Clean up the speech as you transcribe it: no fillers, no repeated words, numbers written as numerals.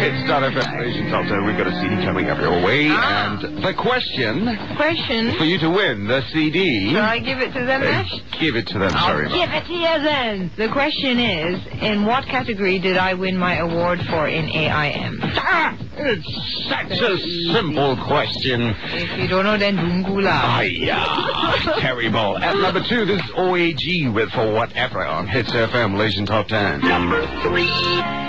It's .fm Malaysian Top 10. We've got a CD coming up your way. And the question for you to win the CD. Shall I give it to them, Ash? Give it to them, sorry. I'll give it to you then. The question is, in what category did I win my award for in AIM? It's such a simple question. If you don't know, then dungu lah. Terrible. At number 2, this is OAG with For Whatever on Hits FM Malaysian Top 10. Number 3.